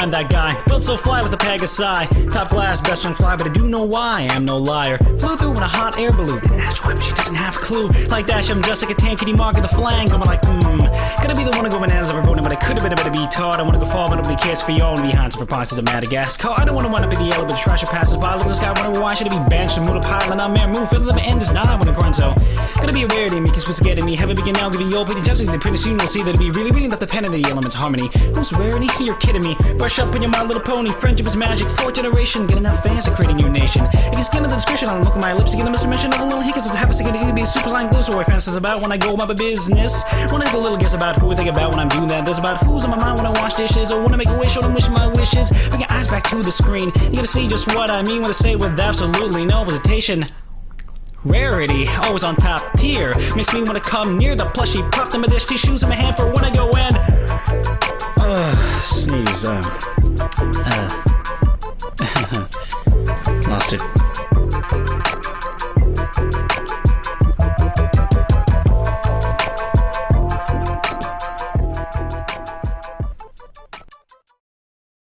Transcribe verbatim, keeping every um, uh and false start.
I'm that guy, built so fly with a Pegasi. Top class, best on fly, but I do know why I am no liar. Flew through in a hot air balloon, didn't ask why, but she doesn't have a clue. Like Dash, I'm just like a tankity mark at the flank. I'm like, hmm, gonna be the one to go bananas over boning, but I could have been a better be taught. I wanna go far, but nobody cares for y'all. And behind some foxes of Madagascar. I don't wanna wind up in the yellow, but the trash passes by. Look at this guy, wonder why should it be banished and move to pile? And I'm there, move, fill them end is not when I grunt so. Gonna be a rarity, make you supposed to get at me. Have a begin now, give you your pity, judging the pretty soon you'll see that it be really, really not the pen of the elements harmony. Who's rarity? You're kidding me. Brush up on your My Little Pony. Friendship is magic. Fourth generation. Get enough fans to create a new nation. If you skin in the description, I'll look at my lips to get a mister mention of a little hiccups. It's a half a second to be a super slime glue. So I fantasize about when I go about my business. Wanna take a little guess about who I think about when I'm doing that. There's about who's on my mind when I wash dishes. Or wanna make a wish or I'm wishing my wishes. Bring your eyes back to the screen. You gotta see just what I mean when I say with absolutely no hesitation. Rarity, always on top tier. Makes me wanna come near the plushie. Pop them a dish, tissues in my hand for when I go in. Ugh, sneeze. Um.